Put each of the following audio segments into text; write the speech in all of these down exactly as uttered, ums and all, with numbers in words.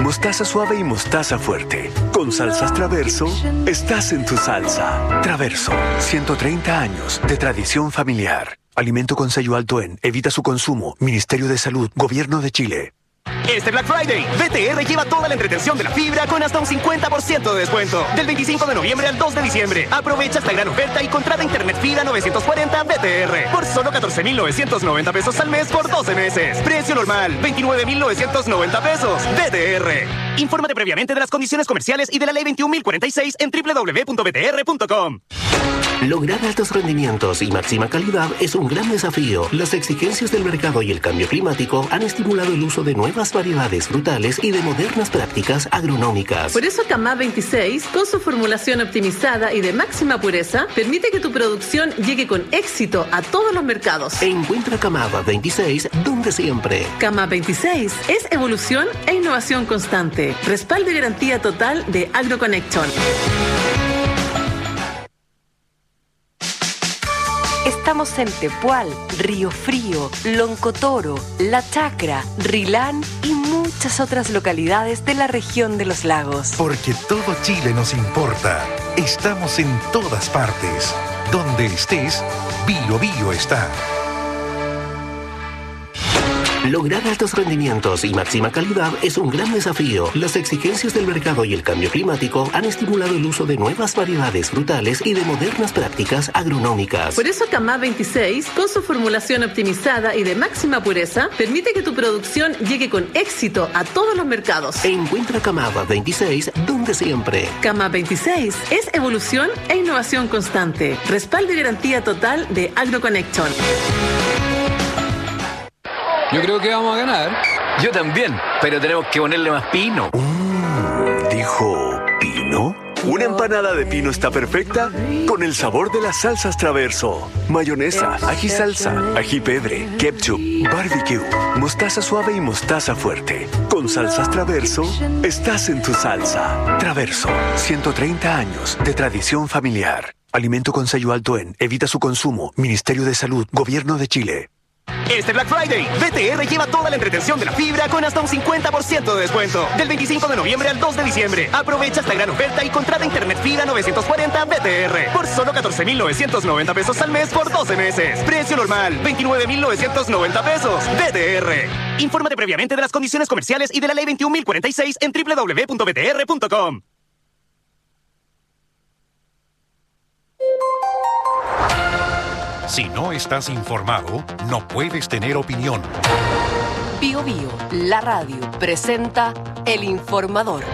mostaza suave y mostaza fuerte. Con salsas Traverso, estás en tu salsa. Traverso, ciento treinta años de tradición familiar. Alimento con sello alto en Evita su consumo. Ministerio de Salud, Gobierno de Chile. Este Black Friday, B T R lleva toda la entretención de la fibra con hasta un cincuenta por ciento de descuento. Del veinticinco de noviembre al dos de diciembre. Aprovecha esta gran oferta y contrata internet fibra novecientos cuarenta B T R por solo catorce mil novecientos noventa pesos al mes por doce meses. Precio normal, veintinueve mil novecientos noventa pesos. B T R. Infórmate previamente de las condiciones comerciales y de la ley veintiún mil cuarenta y seis en doble u doble u doble u punto b t r punto com. Lograr altos rendimientos y máxima calidad es un gran desafío. Las exigencias del mercado y el cambio climático han estimulado el uso de nuevas variedades frutales y de modernas prácticas agronómicas. Por eso Camá veintiséis, con su formulación optimizada y de máxima pureza, permite que tu producción llegue con éxito a todos los mercados. Encuentra Camá veintiséis donde siempre. Camá veintiséis es evolución e innovación constante. Respaldo y garantía total de AgroConnection. Estamos en Tepual, Río Frío, Loncotoro, La Chacra, Rilán y muchas otras localidades de la región de los lagos. Porque todo Chile nos importa. Estamos en todas partes. Donde estés, Bio Bio está. Lograr altos rendimientos y máxima calidad es un gran desafío. Las exigencias del mercado y el cambio climático han estimulado el uso de nuevas variedades frutales y de modernas prácticas agronómicas. Por eso Camá veintiséis, con su formulación optimizada y de máxima pureza, permite que tu producción llegue con éxito a todos los mercados. Encuentra Camá veintiséis donde siempre. Camá veintiséis es evolución e innovación constante. Respaldo y garantía total de AgroConnection. Yo creo que vamos a ganar. Yo también, pero tenemos que ponerle más pino. Mm, ¿Dijo pino? Una empanada de pino está perfecta con el sabor de las salsas Traverso. Mayonesa, ají salsa, ají pebre, ketchup, barbecue, mostaza suave y mostaza fuerte. Con salsas Traverso, estás en tu salsa. Traverso, ciento treinta años de tradición familiar. Alimento con sello alto en Evita su consumo. Ministerio de Salud, Gobierno de Chile. Este Black Friday, B T R lleva toda la entretención de la fibra con hasta un cincuenta por ciento de descuento. Del veinticinco de noviembre al dos de diciembre. Aprovecha esta gran oferta y contrata internet fibra novecientos cuarenta B T R por solo catorce mil novecientos noventa pesos al mes por doce meses. Precio normal, veintinueve mil novecientos noventa pesos. B T R. Infórmate previamente de las condiciones comerciales y de la ley veintiún mil cuarenta y seis en doble u doble u doble u punto b t r punto com. Si no estás informado, no puedes tener opinión. Bio Bio, la radio, presenta El Informador.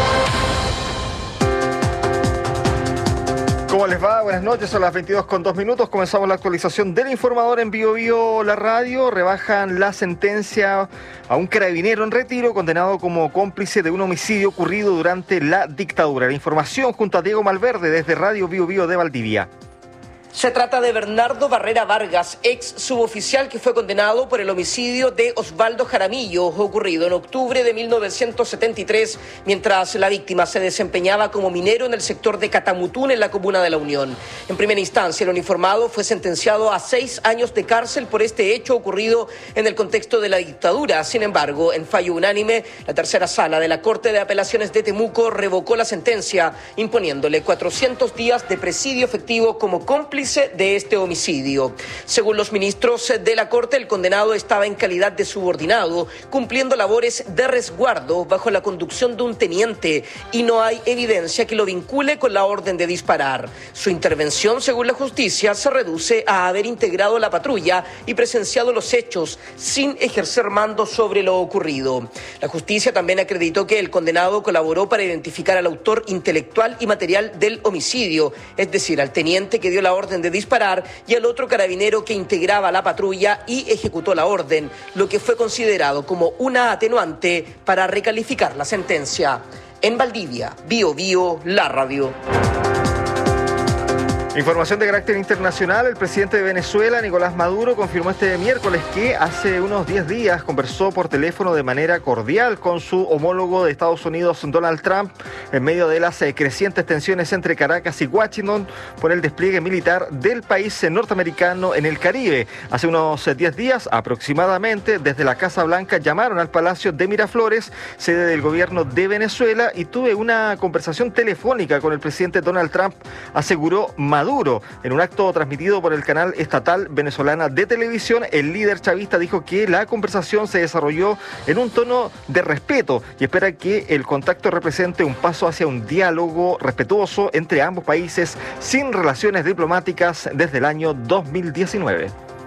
¿Cómo les va? Buenas noches, son las veintidós con dos minutos. Comenzamos la actualización del Informador en Bio Bio, la radio. Rebajan la sentencia a un carabinero en retiro condenado como cómplice de un homicidio ocurrido durante la dictadura. La información junto a Diego Malverde desde Radio Bio Bio de Valdivia. Se trata de Bernardo Barrera Vargas, ex suboficial que fue condenado por el homicidio de Osvaldo Jaramillo, ocurrido en octubre de mil novecientos setenta y tres, mientras la víctima se desempeñaba como minero en el sector de Catamutún, en la comuna de La Unión. En primera instancia, el uniformado fue sentenciado a seis años de cárcel por este hecho ocurrido en el contexto de la dictadura. Sin embargo, en fallo unánime, la tercera sala de la Corte de Apelaciones de Temuco revocó la sentencia, imponiéndole cuatrocientos días de presidio efectivo como cómplice de este homicidio. Según los ministros de la Corte, el condenado estaba en calidad de subordinado, cumpliendo labores de resguardo bajo la conducción de un teniente, y no hay evidencia que lo vincule con la orden de disparar. Su intervención, según la justicia, se reduce a haber integrado la patrulla y presenciado los hechos sin ejercer mando sobre lo ocurrido. La justicia también acreditó que el condenado colaboró para identificar al autor intelectual y material del homicidio, es decir, al teniente que dio la orden de disparar y al otro carabinero que integraba la patrulla y ejecutó la orden, lo que fue considerado como una atenuante para recalificar la sentencia. En Valdivia, Bio Bio, la radio. Información de carácter internacional. El presidente de Venezuela, Nicolás Maduro, confirmó este miércoles que hace unos diez días conversó por teléfono de manera cordial con su homólogo de Estados Unidos, Donald Trump, en medio de las eh, crecientes tensiones entre Caracas y Washington por el despliegue militar del país norteamericano en el Caribe. Hace unos diez días aproximadamente, desde la Casa Blanca llamaron al Palacio de Miraflores, sede del gobierno de Venezuela, y tuve una conversación telefónica con el presidente Donald Trump, aseguró Maduro. Maduro. En un acto transmitido por el canal estatal venezolana de televisión, el líder chavista dijo que la conversación se desarrolló en un tono de respeto y espera que el contacto represente un paso hacia un diálogo respetuoso entre ambos países sin relaciones diplomáticas desde el año dos mil diecinueve.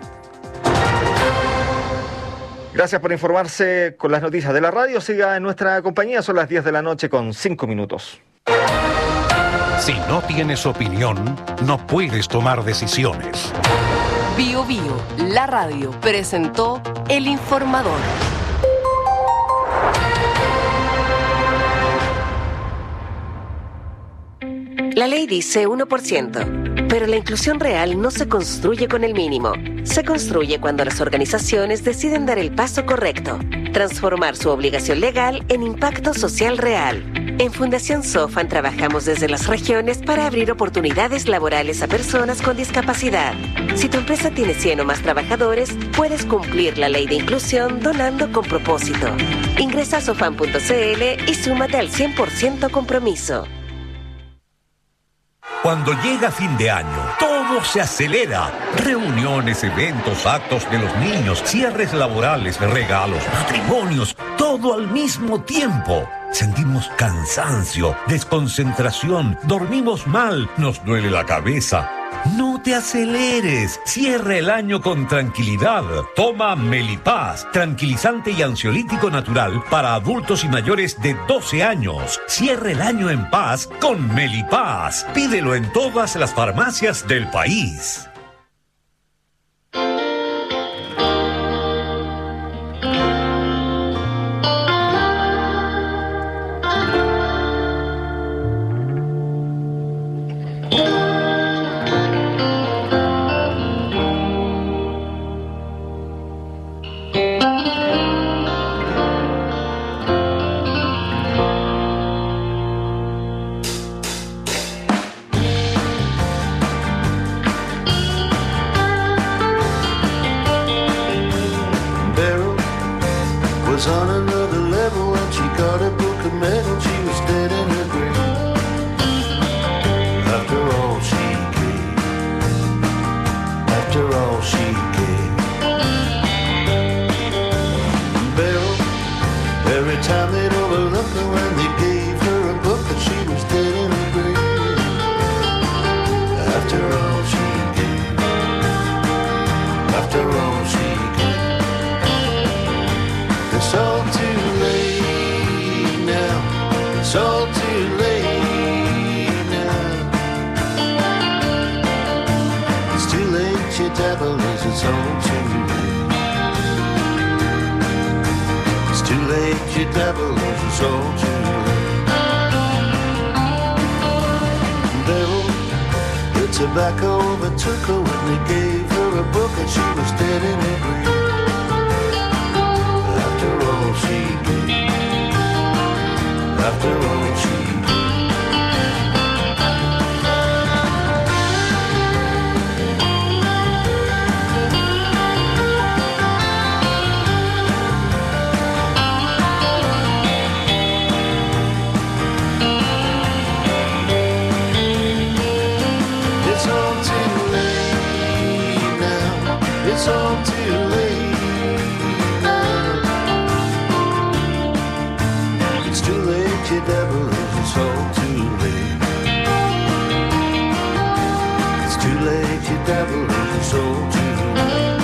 Gracias por informarse con las noticias de la radio. Siga en nuestra compañía, son las diez de la noche con cinco minutos. Si no tienes opinión, no puedes tomar decisiones. Bio Bio, la radio, presentó El Informador. La ley dice uno por ciento, pero la inclusión real no se construye con el mínimo. Se construye cuando las organizaciones deciden dar el paso correcto, transformar su obligación legal en impacto social real. En Fundación Sofan trabajamos desde las regiones para abrir oportunidades laborales a personas con discapacidad. Si tu empresa tiene cien o más trabajadores, puedes cumplir la ley de inclusión donando con propósito. Ingresa a sofan punto c l y súmate al cien por ciento compromiso. Cuando llega fin de año, todo se acelera. Reuniones, eventos, actos de los niños, cierres laborales, regalos, matrimonios, todo al mismo tiempo. Sentimos cansancio, desconcentración, dormimos mal, nos duele la cabeza. No te aceleres, cierra el año con tranquilidad. Toma Melipaz, tranquilizante y ansiolítico natural para adultos y mayores de doce años. Cierra el año en paz con Melipaz. Pídelo en todas las farmacias del país. Tobacco overtook her when they gave her a book and she was dead in her grave. After all she gave, after all she It's all too late now. It's too late, you devil, it's all too late. It's too late, you devil, it's all too late.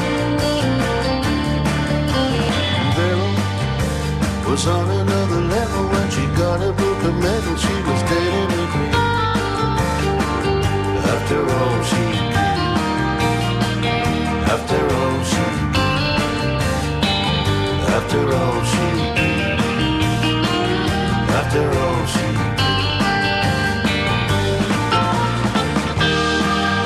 Bill was on another level when she got a book of medal. She was dead in her grave. After all she After all she After all she After all she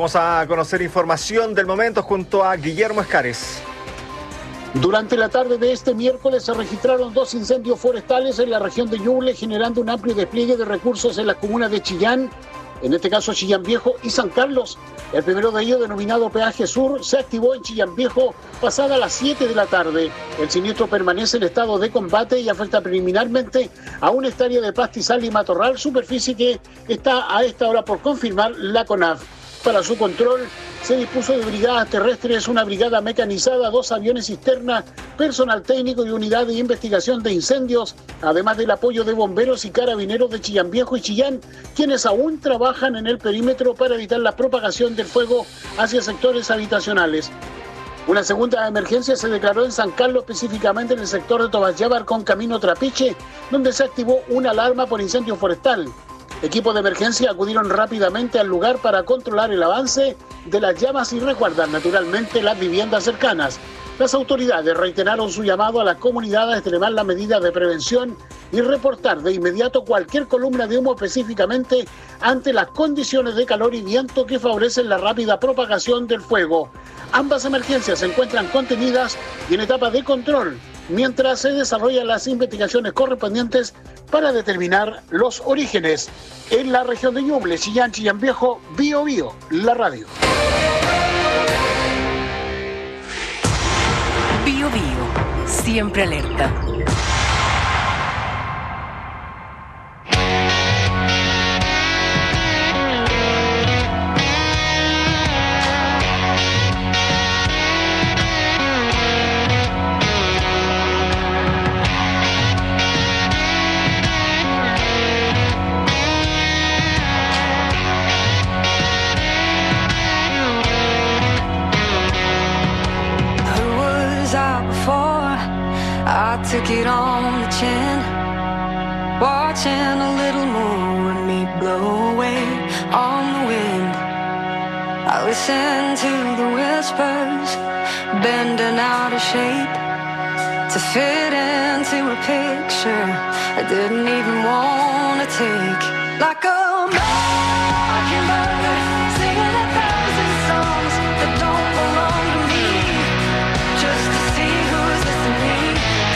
Vamos a conocer información del momento junto a Guillermo Escares. Durante la tarde de este miércoles se registraron dos incendios forestales en la región de Ñuble, generando un amplio despliegue de recursos en las comunas de Chillán, en este caso Chillán Viejo y San Carlos. El primero de ellos, denominado Peaje Sur, se activó en Chillán Viejo pasada las siete de la tarde. El siniestro permanece en estado de combate y afecta preliminarmente a una hectárea de pastizal y matorral, superficie que está a esta hora por confirmar la CONAF. Para su control se dispuso de brigadas terrestres, una brigada mecanizada, dos aviones cisterna, personal técnico y unidad de investigación de incendios, además del apoyo de bomberos y carabineros de Chillán Viejo y Chillán, quienes aún trabajan en el perímetro para evitar la propagación del fuego hacia sectores habitacionales. Una segunda emergencia se declaró en San Carlos, específicamente en el sector de Tobayábar con Camino Trapiche, donde se activó una alarma por incendio forestal. Equipos de emergencia acudieron rápidamente al lugar para controlar el avance de las llamas y resguardar naturalmente las viviendas cercanas. Las autoridades reiteraron su llamado a las comunidades a extremar las medidas de prevención y reportar de inmediato cualquier columna de humo, específicamente ante las condiciones de calor y viento que favorecen la rápida propagación del fuego. Ambas emergencias se encuentran contenidas y en etapa de control, mientras se desarrollan las investigaciones correspondientes para determinar los orígenes. En la región de Ñuble, Chillán, Chillán Viejo, Bío Bío, la radio. Bío Bío, siempre alerta. Took it on the chin, watching a little moon with me blow away on the wind. I listened to the whispers, bending out of shape to fit into a picture I didn't even want to take. Like a mockingbird singing a thousand songs that don't belong to me, just to see who's listening.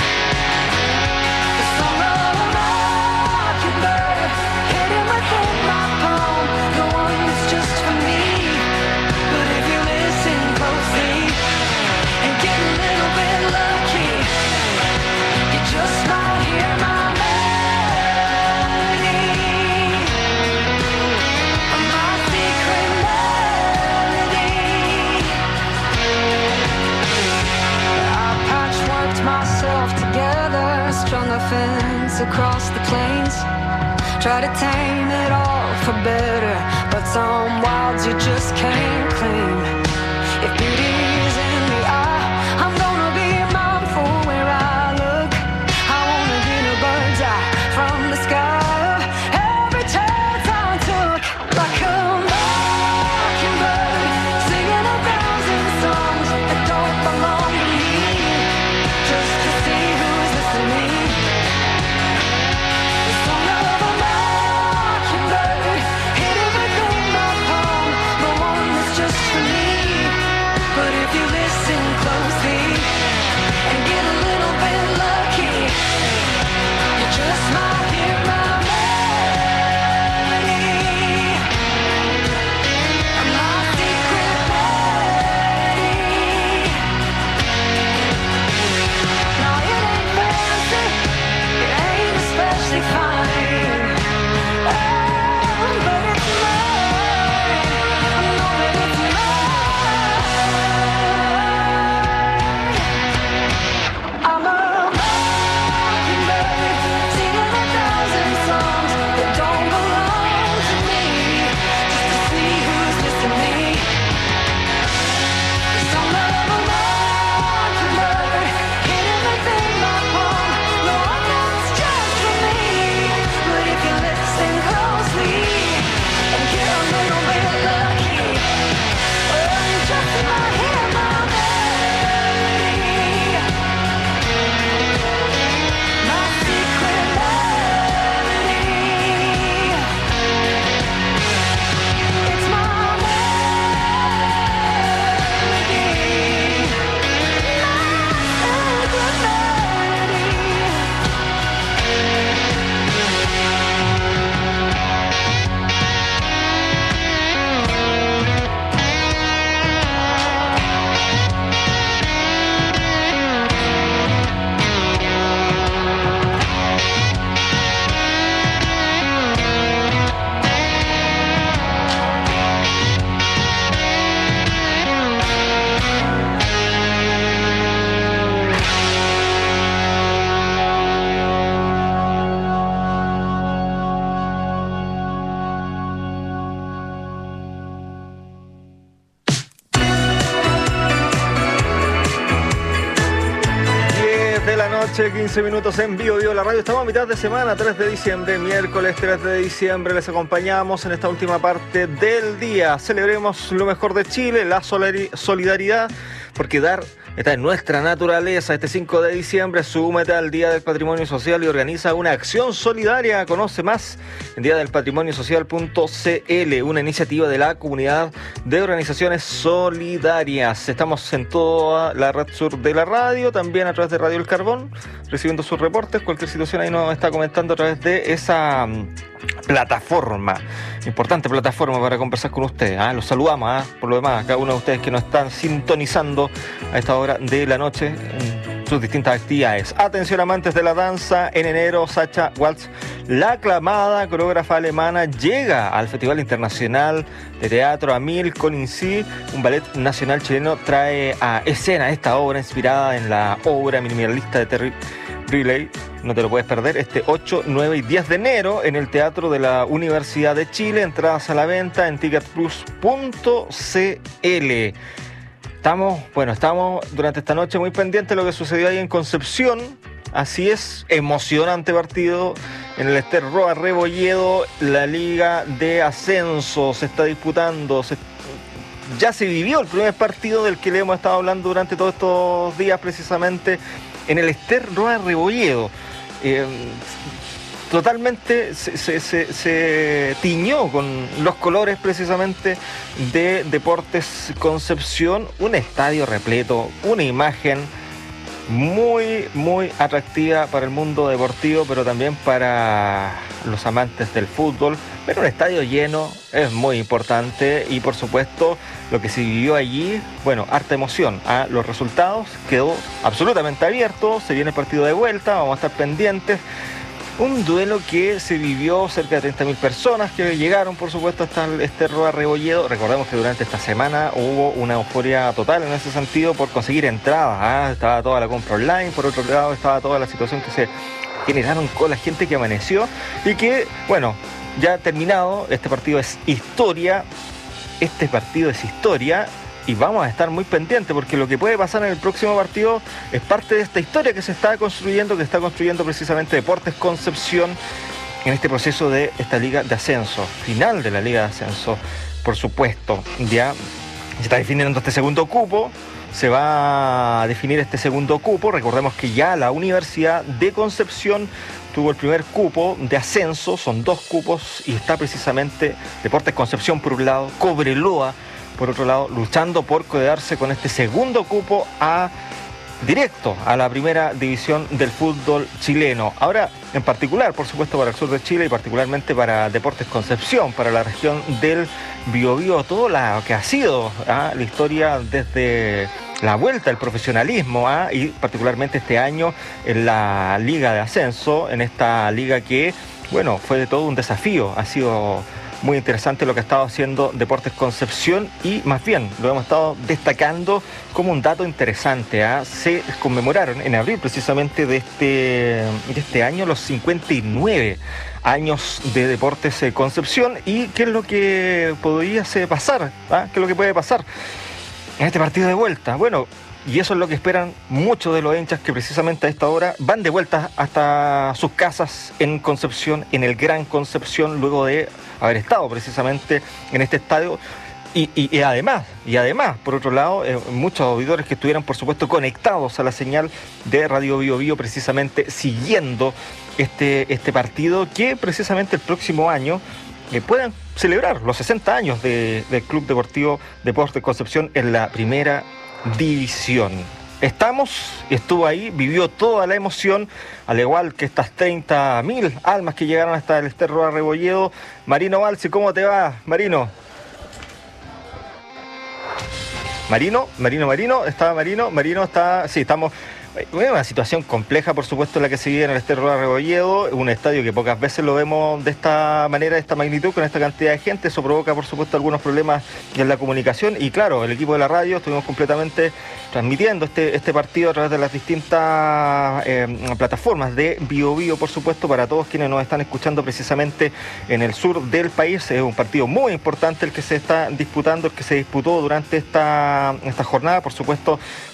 Fence across the plains, try to tame it all for better, but some wilds you just can't claim. If beauty's in the eye, I'm gonna be mindful where I look. I wanna get a bird's eye from the sky every chance I took. Like a mockingbird singing a thousand songs that don't belong to me, just to see who's listening. But noche, quince minutos en Bio Bio la radio. Estamos a mitad de semana, tres de diciembre, miércoles tres de diciembre. Les acompañamos en esta última parte del día. Celebremos lo mejor de Chile, la solidaridad, porque dar está en nuestra naturaleza. Este cinco de diciembre, súmete al Día del Patrimonio Social y organiza una acción solidaria. Conoce más en día del patrimonio social punto c l, una iniciativa de la comunidad de organizaciones solidarias. Estamos en toda la red sur de la radio, también a través de Radio El Carbón, recibiendo sus reportes. Cualquier situación ahí nos está comentando a través de esa plataforma, importante plataforma para conversar con ustedes. ¿eh? Los saludamos, ¿eh? por lo demás, a cada uno de ustedes que nos están sintonizando a esta hora de la noche en sus distintas actividades. Atención amantes de la danza, en enero Sacha Waltz, la aclamada coreógrafa alemana, llega al Festival Internacional de Teatro Amil Conincy. Un ballet nacional chileno trae a escena esta obra inspirada en la obra minimalista de Terry Riley. No te lo puedes perder este ocho, nueve y diez de enero en el Teatro de la Universidad de Chile. Entradas a la venta en ticket plus punto c l. Estamos, bueno, estamos durante esta noche muy pendientes de lo que sucedió ahí en Concepción. Así es, emocionante partido en el Ester Roa Rebolledo. La Liga de Ascenso se está disputando. Se, ya se vivió el primer partido del que le hemos estado hablando durante todos estos días, precisamente en el Ester Roa Rebolledo. Eh, totalmente se, se, se, se tiñó con los colores precisamente de Deportes Concepción, un estadio repleto, una imagen muy muy atractiva para el mundo deportivo, pero también para los amantes del fútbol. Pero un estadio lleno es muy importante y por supuesto lo que se vivió allí, bueno, harta emoción. ¿eh? Los resultados quedó absolutamente abierto, se viene el partido de vuelta, vamos a estar pendientes. Un duelo que se vivió, cerca de treinta mil personas que llegaron, por supuesto, hasta este Roa Rebolledo. Recordemos que durante esta semana hubo una euforia total en ese sentido por conseguir entradas. ¿eh? Estaba toda la compra online, por otro lado estaba toda la situación que se generaron con la gente que amaneció y que, bueno, ya terminado, este partido es historia, este partido es historia. Y vamos a estar muy pendientes porque lo que puede pasar en el próximo partido es parte de esta historia que se está construyendo, que está construyendo precisamente Deportes Concepción en este proceso de esta Liga de Ascenso, final de la Liga de Ascenso, por supuesto. Ya se está definiendo este segundo cupo, se va a definir este segundo cupo. Recordemos que ya la Universidad de Concepción tuvo el primer cupo de ascenso, son dos cupos y está precisamente Deportes Concepción por un lado, Cobreloa por otro lado, luchando por quedarse con este segundo cupo a directo a la primera división del fútbol chileno. Ahora, en particular, por supuesto, para el sur de Chile y particularmente para Deportes Concepción, para la región del Biobío, todo lo que ha sido ¿ah? la historia desde la vuelta al profesionalismo ¿ah? y particularmente este año en la Liga de Ascenso, en esta liga que, bueno, fue de todo un desafío, ha sido muy interesante lo que ha estado haciendo Deportes Concepción y más bien lo hemos estado destacando como un dato interesante. ¿eh? Se conmemoraron en abril precisamente de este, de este año los cincuenta y nueve años de Deportes Concepción. ¿Y qué es lo que podría pasar? ¿eh? ¿Qué es lo que puede pasar en este partido de vuelta? Bueno, y eso es lo que esperan muchos de los hinchas que precisamente a esta hora van de vuelta hasta sus casas en Concepción, en el Gran Concepción, luego de haber estado precisamente en este estadio. Y, y, y además, y además, por otro lado, eh, muchos auditores que estuvieran, por supuesto, conectados a la señal de Radio Bio Bio, precisamente siguiendo este, este partido, que precisamente el próximo año eh, puedan celebrar los sesenta años de, del Club Deportivo Deportes Concepción en la primera división. Estamos, estuvo ahí, vivió toda la emoción, al igual que estas treinta mil almas que llegaron hasta el Ester Roa Rebolledo. Marino Balsi, ¿cómo te va, Marino? Marino, Marino, Marino, está Marino, Marino está, sí, estamos. Una situación compleja, por supuesto, la que se vive en el Ester Roa Rebolledo, un estadio que pocas veces lo vemos de esta manera, de esta magnitud, con esta cantidad de gente. Eso provoca, por supuesto, algunos problemas en la comunicación. Y claro, el equipo de la radio estuvimos completamente transmitiendo este, este partido a través de las distintas eh, plataformas de Bio Bio, por supuesto, para todos quienes nos están escuchando precisamente en el sur del país. Es un partido muy importante el que se está disputando, el que se disputó durante esta, esta jornada, por supuesto,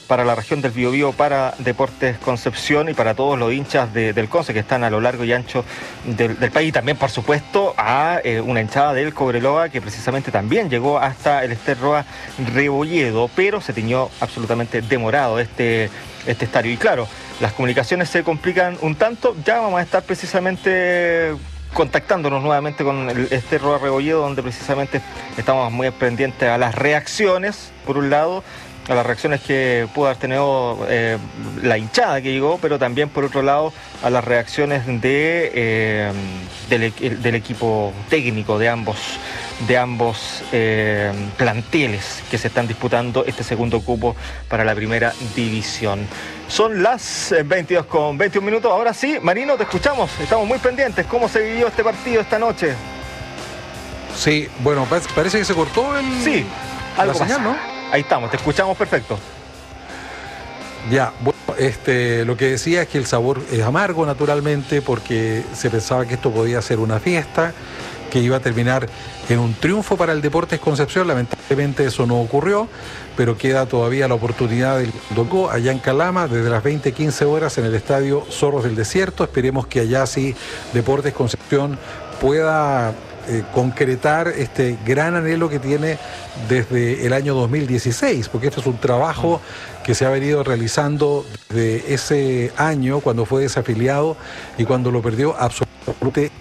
para la región del Biobío, para Deportes Concepción y para todos los hinchas de, del Conce que están a lo largo y ancho del, del país. Y también, por supuesto, a eh, una hinchada del Cobreloa que precisamente también llegó hasta el Ester Roa Rebolledo, pero se tiñó absolutamente demorado este, este estadio. Y claro, las comunicaciones se complican un tanto. Ya vamos a estar precisamente contactándonos nuevamente con el Ester Roa Rebolledo, donde precisamente estamos muy pendientes a las reacciones, por un lado, a las reacciones que pudo haber tenido eh, la hinchada que llegó, pero también por otro lado a las reacciones de eh, del, del equipo técnico de ambos de ambos eh, planteles que se están disputando este segundo cupo para la primera división. Son las veintidós con veintiún minutos. Ahora sí, Marino, te escuchamos, estamos muy pendientes. ¿Cómo se vivió este partido esta noche? Sí, bueno, parece que se cortó el sí, algo la señal, pasa. ¿no? Ahí estamos, te escuchamos perfecto. Ya, bueno, este, lo que decía es que el sabor es amargo naturalmente porque se pensaba que esto podía ser una fiesta, que iba a terminar en un triunfo para el Deportes Concepción. Lamentablemente eso no ocurrió, pero queda todavía la oportunidad del Doco allá en Calama desde las veinte quince horas en el Estadio Zorros del Desierto. Esperemos que allá sí Deportes Concepción pueda Eh, concretar este gran anhelo que tiene desde el año dos mil dieciséis, porque esto es un trabajo que se ha venido realizando desde ese año cuando fue desafiliado y cuando lo perdió absolutamente.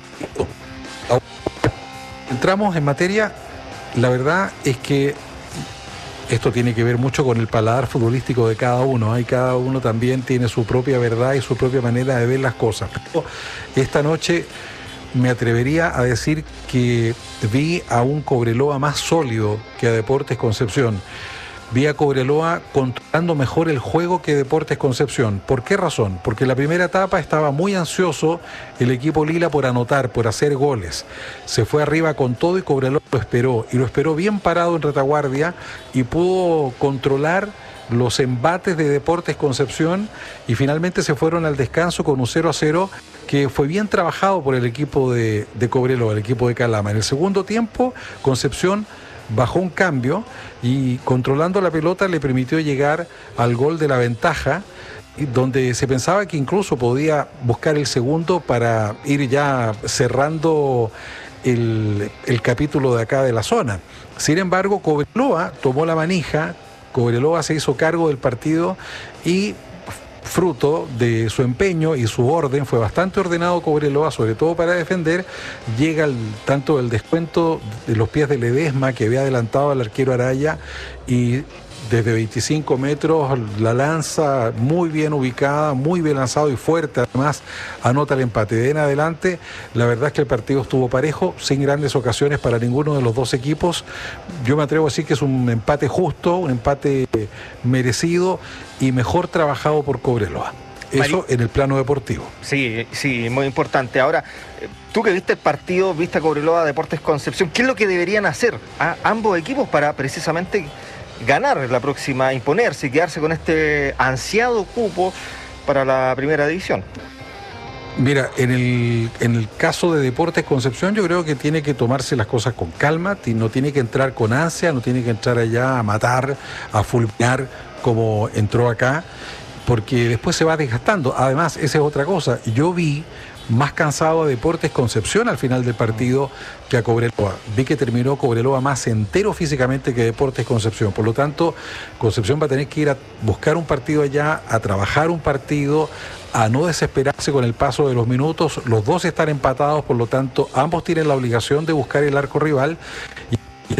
Entramos en materia. La verdad es que esto tiene que ver mucho con el paladar futbolístico de cada uno, ¿eh? Y cada uno también tiene su propia verdad y su propia manera de ver las cosas. Pero esta noche me atrevería a decir que vi a un Cobreloa más sólido que a Deportes Concepción. Vi a Cobreloa controlando mejor el juego que Deportes Concepción. ¿Por qué razón? Porque en la primera etapa estaba muy ansioso el equipo Lila por anotar, por hacer goles. Se fue arriba con todo y Cobreloa lo esperó. Y lo esperó bien parado en retaguardia y pudo controlar los embates de Deportes Concepción y finalmente se fueron al descanso con un cero a cero que fue bien trabajado por el equipo de, de Cobreloa, el equipo de Calama. En el segundo tiempo, Concepción bajó un cambio y controlando la pelota le permitió llegar al gol de la ventaja, donde se pensaba que incluso podía buscar el segundo para ir ya cerrando el, el capítulo de acá de la zona. Sin embargo, Cobreloa tomó la manija, Cobreloa se hizo cargo del partido y fruto de su empeño y su orden, fue bastante ordenado Cobreloa, sobre todo para defender, llega el, tanto el descuento de los pies de Ledesma, que había adelantado al arquero Araya, y desde veinticinco metros la lanza muy bien ubicada, muy bien lanzado y fuerte, además anota el empate. De en adelante, la verdad es que el partido estuvo parejo, sin grandes ocasiones para ninguno de los dos equipos. Yo me atrevo a decir que es un empate justo, un empate merecido y mejor trabajado por Cobreloa. Eso Mari... en el plano deportivo. Sí, sí, muy importante. Ahora, tú que viste el partido, viste a Cobreloa, Deportes Concepción, ¿qué es lo que deberían hacer a ambos equipos para precisamente ganar la próxima, imponerse y quedarse con este ansiado cupo para la primera división? Mira, en el, en el caso de Deportes Concepción yo creo que tiene que tomarse las cosas con calma, no tiene que entrar con ansia, no tiene que entrar allá a matar, a fulminar como entró acá, porque después se va desgastando. Además, esa es otra cosa, yo vi más cansado a Deportes Concepción al final del partido que a Cobreloa. Vi que terminó Cobreloa más entero físicamente que Deportes Concepción. Por lo tanto, Concepción va a tener que ir a buscar un partido allá, a trabajar un partido, a no desesperarse con el paso de los minutos. Los dos están empatados, por lo tanto, ambos tienen la obligación de buscar el arco rival. Y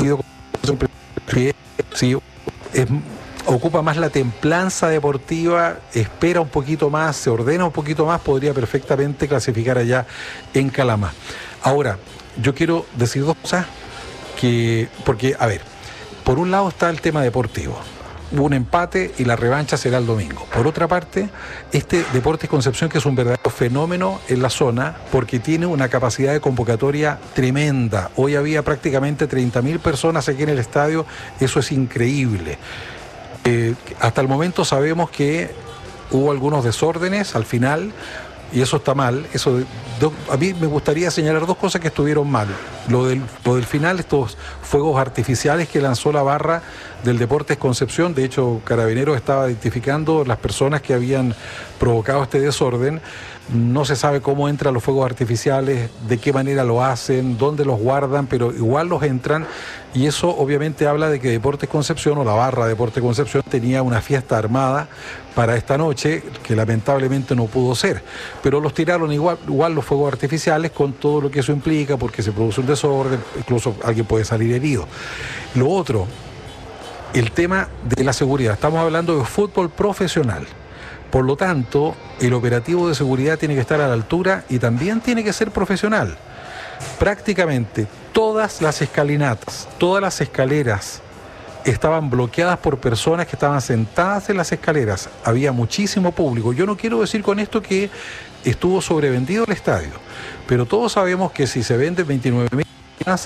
que si es ocupa más la templanza deportiva, espera un poquito más, se ordena un poquito más, podría perfectamente clasificar allá en Calama. Ahora, yo quiero decir dos cosas, que, porque, a ver, por un lado está el tema deportivo. Hubo un empate y la revancha será el domingo. Por otra parte, este Deportes Concepción, que es un verdadero fenómeno en la zona, porque tiene una capacidad de convocatoria tremenda. Hoy había prácticamente treinta mil personas aquí en el estadio, eso es increíble. Eh, hasta el momento sabemos que hubo algunos desórdenes al final y eso está mal, eso do, a mí me gustaría señalar dos cosas que estuvieron mal. Lo del, lo del final, estos fuegos artificiales que lanzó la barra del Deportes Concepción. De hecho, Carabineros estaba identificando las personas que habían provocado este desorden. No se sabe cómo entran los fuegos artificiales, de qué manera lo hacen, dónde los guardan, pero igual los entran, y eso obviamente habla de que Deportes Concepción, o la barra de Deportes Concepción, tenía una fiesta armada para esta noche, que lamentablemente no pudo ser. Pero los tiraron igual, igual los fuegos artificiales, con todo lo que eso implica, porque se produce un desorden, incluso alguien puede salir herido. Lo otro, el tema de la seguridad. Estamos hablando de fútbol profesional. Por lo tanto, el operativo de seguridad tiene que estar a la altura y también tiene que ser profesional. Prácticamente todas las escalinatas, todas las escaleras estaban bloqueadas por personas que estaban sentadas en las escaleras. Había muchísimo público. Yo no quiero decir con esto que estuvo sobrevendido el estadio, pero todos sabemos que si se venden veintinueve mil más,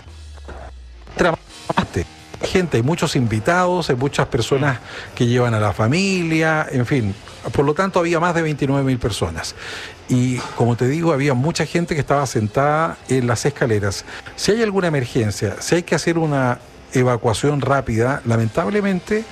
gente, hay muchos invitados, hay muchas personas que llevan a la familia, en fin. Por lo tanto, había más de veintinueve mil personas. Y como te digo, había mucha gente que estaba sentada en las escaleras. Si hay alguna emergencia, si hay que hacer una evacuación rápida, lamentablemente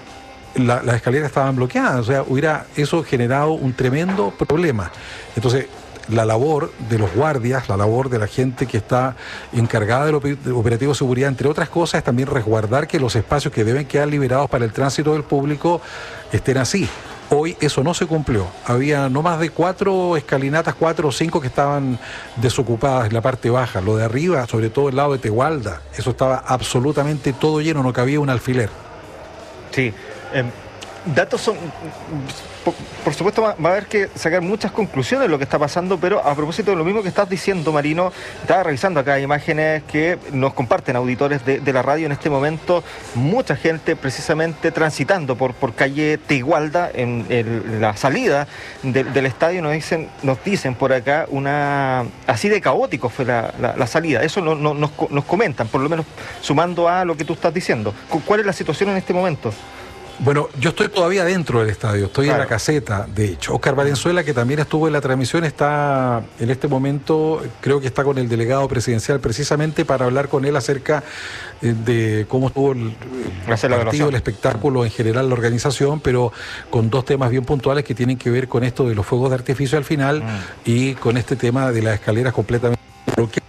la, las escaleras estaban bloqueadas. O sea, hubiera eso generado un tremendo problema. Entonces, la labor de los guardias, la labor de la gente que está encargada del operativo de seguridad, entre otras cosas, es también resguardar que los espacios que deben quedar liberados para el tránsito del público estén así. Hoy eso no se cumplió. Había no más de cuatro escalinatas, cuatro o cinco que estaban desocupadas en la parte baja. Lo de arriba, sobre todo el lado de Tegualda, eso estaba absolutamente todo lleno, no cabía un alfiler. Sí. Eh, datos son... Por, por supuesto va, va a haber que sacar muchas conclusiones de lo que está pasando, pero a propósito de lo mismo que estás diciendo, Marino, estaba revisando acá imágenes que nos comparten auditores de, de la radio en este momento. Mucha gente precisamente transitando por, por calle Tegualda en, en la salida de, del estadio. Nos dicen, nos dicen por acá una así de caótico fue la, la, la salida. Eso no, no, nos, nos comentan, por lo menos sumando a lo que tú estás diciendo. ¿Cuál es la situación en este momento? Bueno, yo estoy todavía dentro del estadio, estoy claro. en la caseta, de hecho. Óscar Valenzuela, que también estuvo en la transmisión, está en este momento, creo que está con el delegado presidencial precisamente para hablar con él acerca de cómo estuvo el, el partido, el espectáculo, en general la organización, pero con dos temas bien puntuales que tienen que ver con esto de los fuegos de artificio al final mm. y con este tema de las escaleras completamente bloqueadas.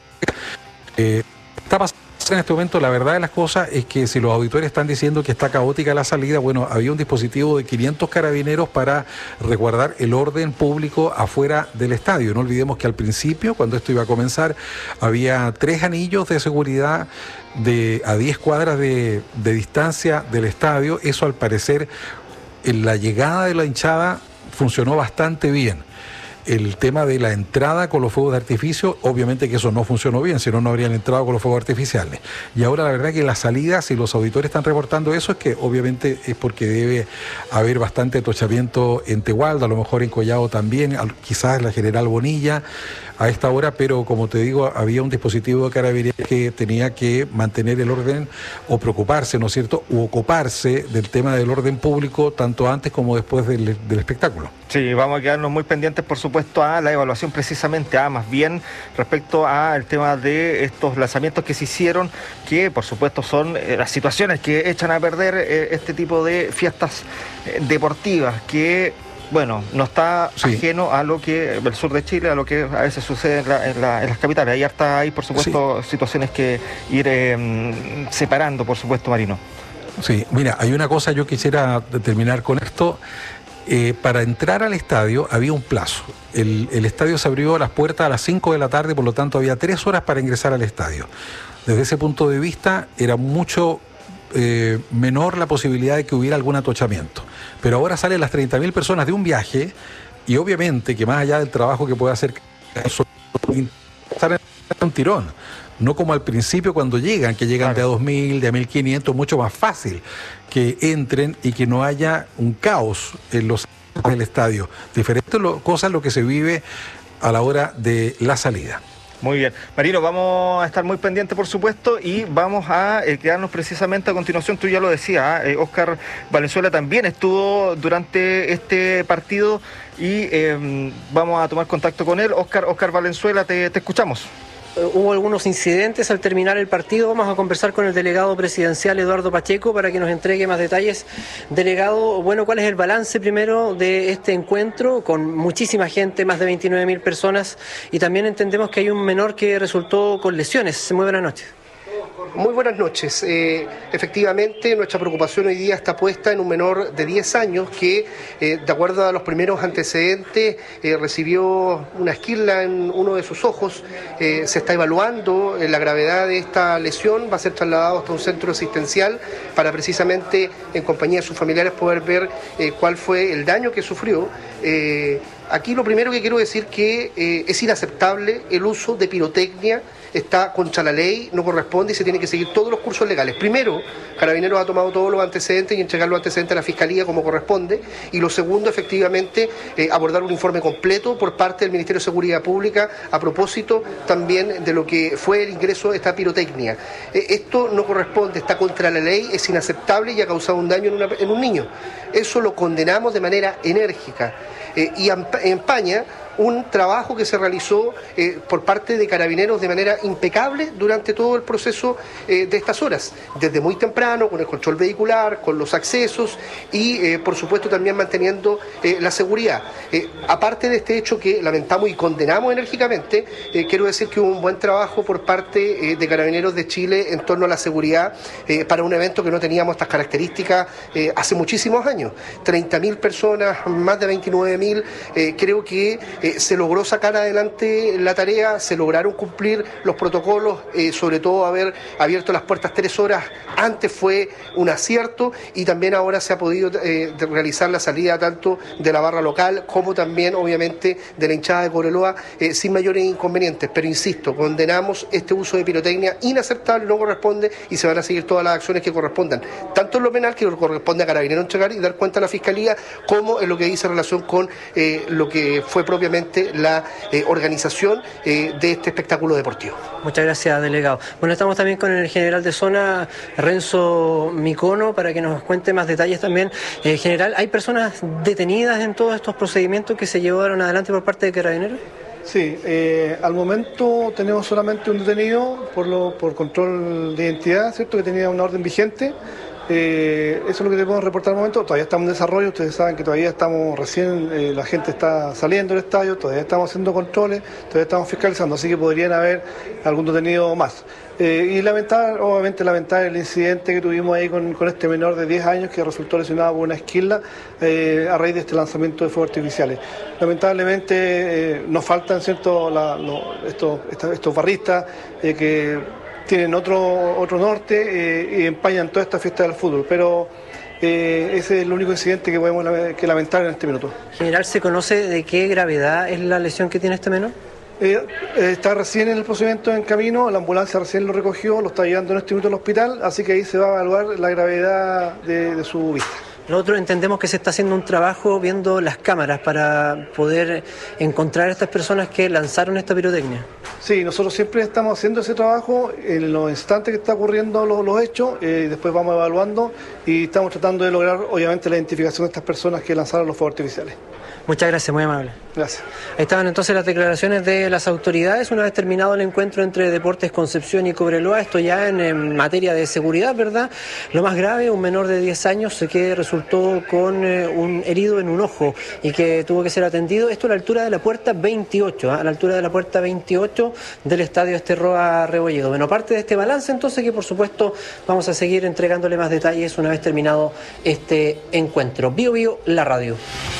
Eh, está pasando en este momento, la verdad de las cosas es que si los auditores están diciendo que está caótica la salida, bueno, había un dispositivo de quinientos carabineros para resguardar el orden público afuera del estadio. No olvidemos que al principio, cuando esto iba a comenzar, había tres anillos de seguridad de a diez cuadras de, de distancia del estadio. Eso, al parecer, en la llegada de la hinchada funcionó bastante bien. El tema de la entrada con los fuegos de artificio, obviamente que eso no funcionó bien, si no, no habrían entrado con los fuegos artificiales. Y ahora la verdad que la salida, si los auditores están reportando eso, es que obviamente es porque debe haber bastante atochamiento en Tegualda, a lo mejor en Collado también, quizás en la General Bonilla a esta hora, pero como te digo, había un dispositivo de carabineros que tenía que mantener el orden o preocuparse, ¿no es cierto?, u ocuparse del tema del orden público tanto antes como después del, del espectáculo. Sí, vamos a quedarnos muy pendientes, por supuesto, a la evaluación precisamente, a más bien respecto al tema de estos lanzamientos que se hicieron, que por supuesto son eh, las situaciones que echan a perder eh, este tipo de fiestas eh, deportivas, que, bueno, no está sí. ajeno a lo que el sur de Chile, a lo que a veces sucede en, la, en, la, en las capitales. Hay harta, hay por supuesto sí. situaciones que ir eh, separando, por supuesto, Marino. Sí, mira, hay una cosa, yo quisiera terminar con esto. Eh, para entrar al estadio había un plazo. El, el estadio se abrió las puertas a las cinco de la tarde, por lo tanto había tres horas para ingresar al estadio. Desde ese punto de vista era mucho eh, menor la posibilidad de que hubiera algún atochamiento. Pero ahora salen las treinta mil personas de un viaje y obviamente que más allá del trabajo que puede hacer un tirón. No como al principio cuando llegan, que llegan claro. de a dos mil, de a mil quinientos, mucho más fácil que entren y que no haya un caos en los del estadio. Diferentes lo, cosas lo que se vive a la hora de la salida. Muy bien. Marino, vamos a estar muy pendientes, por supuesto, y vamos a eh, quedarnos precisamente a continuación. Tú ya lo decías, ¿eh? Óscar Valenzuela también estuvo durante este partido y eh, vamos a tomar contacto con él. Óscar, Óscar Valenzuela, te, te escuchamos. Hubo algunos incidentes al terminar el partido. Vamos a conversar con el delegado presidencial Eduardo Pacheco para que nos entregue más detalles. Delegado, bueno, ¿cuál es el balance primero de este encuentro con muchísima gente, más de veintinueve mil personas? Y también entendemos que hay un menor que resultó con lesiones. Muy buenas noches. Muy buenas noches. Eh, efectivamente, nuestra preocupación hoy día está puesta en un menor de diez años que, eh, de acuerdo a los primeros antecedentes, eh, recibió una esquirla en uno de sus ojos. Eh, se está evaluando eh, la gravedad de esta lesión. Va a ser trasladado hasta un centro asistencial para precisamente, en compañía de sus familiares, poder ver eh, cuál fue el daño que sufrió. Eh, aquí lo primero que quiero decir que eh, es inaceptable el uso de pirotecnia. Está contra la ley, no corresponde y se tiene que seguir todos los cursos legales. Primero, Carabineros ha tomado todos los antecedentes y entregar los antecedentes a la Fiscalía como corresponde. Y lo segundo, efectivamente, eh, abordar un informe completo por parte del Ministerio de Seguridad Pública a propósito también de lo que fue el ingreso de esta pirotecnia. Eh, esto no corresponde, está contra la ley, es inaceptable y ha causado un daño en, una, en un niño. Eso lo condenamos de manera enérgica eh, y empaña un trabajo que se realizó eh, por parte de Carabineros de manera impecable durante todo el proceso eh, de estas horas, desde muy temprano, con el control vehicular, con los accesos y, eh, por supuesto, también manteniendo eh, la seguridad. Eh, aparte de este hecho que lamentamos y condenamos enérgicamente, eh, quiero decir que hubo un buen trabajo por parte eh, de Carabineros de Chile en torno a la seguridad eh, para un evento que no teníamos estas características eh, hace muchísimos años. treinta mil personas, más de veintinueve mil, eh, creo que Eh, se logró sacar adelante la tarea, se lograron cumplir los protocolos, eh, sobre todo haber abierto las puertas tres horas antes fue un acierto y también ahora se ha podido eh, realizar la salida tanto de la barra local como también obviamente de la hinchada de Cobreloa eh, sin mayores inconvenientes, pero insisto, condenamos este uso de pirotecnia inaceptable, no corresponde y se van a seguir todas las acciones que correspondan, tanto en lo penal que corresponde a Carabineros entregar y dar cuenta a la Fiscalía, como en lo que dice en relación con eh, lo que fue propiamente la eh, organización eh, de este espectáculo deportivo. Muchas gracias, delegado. Bueno, estamos también con el general de zona, Renzo Micono, para que nos cuente más detalles también. Eh, general, ¿hay personas detenidas en todos estos procedimientos que se llevaron adelante por parte de Carabineros? Sí, eh, al momento tenemos solamente un detenido por, lo, por control de identidad, ¿cierto? Que tenía una orden vigente. Eh, eso es lo que te podemos reportar al momento. Todavía estamos en desarrollo, ustedes saben que todavía estamos recién, eh, la gente está saliendo del estadio, todavía estamos haciendo controles, todavía estamos fiscalizando, así que podrían haber algún detenido más. Eh, y lamentar, obviamente lamentar el incidente que tuvimos ahí con, con este menor de diez años que resultó lesionado por una esquirla eh, a raíz de este lanzamiento de fuegos artificiales. Lamentablemente eh, nos faltan, ¿cierto?, la, lo, estos, estos, estos barristas eh, que tienen otro otro norte eh, y empañan toda esta fiesta del fútbol, pero eh, ese es el único incidente que podemos que lamentar en este minuto. General, ¿se conoce de qué gravedad es la lesión que tiene este menor? Eh, está recién en el procedimiento en camino, la ambulancia recién lo recogió, lo está llevando en este minuto al hospital, así que ahí se va a evaluar la gravedad de, de su vista. Nosotros entendemos que se está haciendo un trabajo viendo las cámaras para poder encontrar a estas personas que lanzaron esta pirotecnia. Sí, nosotros siempre estamos haciendo ese trabajo en los instantes que está ocurriendo los, los hechos, eh, después vamos evaluando y estamos tratando de lograr obviamente la identificación de estas personas que lanzaron los fuegos artificiales. Muchas gracias, muy amable. Gracias. Ahí estaban entonces las declaraciones de las autoridades una vez terminado el encuentro entre Deportes Concepción y Cobreloa, esto ya en, en materia de seguridad, ¿verdad? Lo más grave, un menor de diez años que resultó con eh, un herido en un ojo y que tuvo que ser atendido, esto a la altura de la puerta veintiocho, ¿eh? a la altura de la puerta veintiocho del estadio Esterroa Rebolledo. Bueno, parte de este balance entonces que por supuesto vamos a seguir entregándole más detalles una vez terminado este encuentro. Bio Bio, la radio.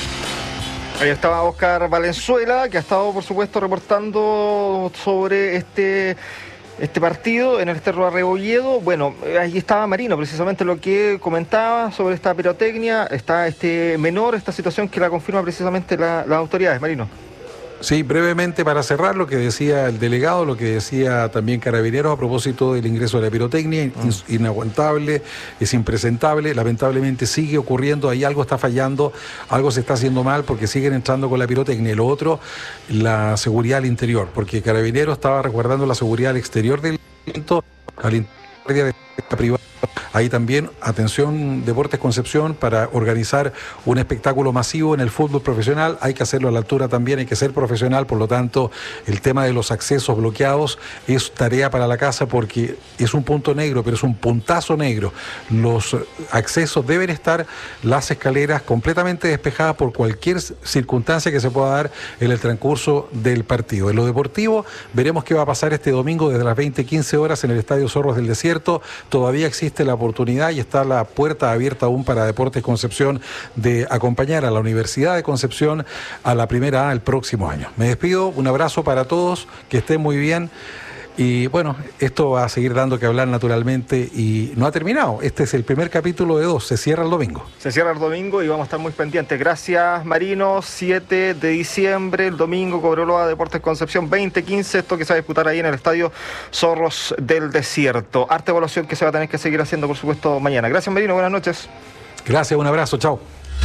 Ahí estaba Óscar Valenzuela, que ha estado, por supuesto, reportando sobre este, este partido en el Esterroa Rebolledo. Bueno, ahí estaba Marino, precisamente lo que comentaba sobre esta pirotecnia. Está este menor, esta situación que la confirma precisamente la, las autoridades. Marino. Sí, brevemente para cerrar lo que decía el delegado, lo que decía también Carabineros a propósito del ingreso de la pirotecnia, mm. in, inaguantable, es impresentable, lamentablemente sigue ocurriendo, ahí algo está fallando, algo se está haciendo mal porque siguen entrando con la pirotecnia. Y lo otro, la seguridad al interior, porque Carabineros estaba resguardando la seguridad al exterior del evento, al interior de la privada. Ahí también, atención, Deportes Concepción, para organizar un espectáculo masivo en el fútbol profesional, hay que hacerlo a la altura también, hay que ser profesional, por lo tanto, el tema de los accesos bloqueados es tarea para la casa porque es un punto negro, pero es un puntazo negro. Los accesos deben estar, las escaleras completamente despejadas por cualquier circunstancia que se pueda dar en el transcurso del partido. En lo deportivo, veremos qué va a pasar este domingo desde las veinte quince horas en el Estadio Zorros del Desierto. Todavía existe la oportunidad y está la puerta abierta aún para Deportes Concepción de acompañar a la Universidad de Concepción a la primera A el próximo año. Me despido, un abrazo para todos, que estén muy bien. Y bueno, esto va a seguir dando que hablar naturalmente y no ha terminado. Este es el primer capítulo de dos, se cierra el domingo. Se cierra el domingo y vamos a estar muy pendientes. Gracias, Marino. siete de diciembre, el domingo, Cobreloa, Deportes Concepción, veinte quince, esto que se va a disputar ahí en el Estadio Zorros del Desierto. Harta evaluación que se va a tener que seguir haciendo, por supuesto, mañana. Gracias, Marino, buenas noches. Gracias, un abrazo, chao.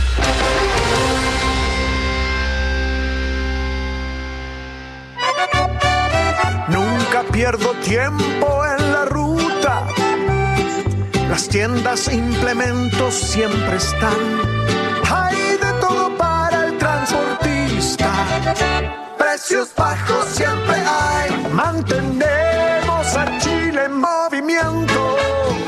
Pierdo tiempo en la ruta. Las tiendas e implementos siempre están. Hay de todo para el transportista. Precios bajos siempre hay. Mantenemos a Chile en movimiento.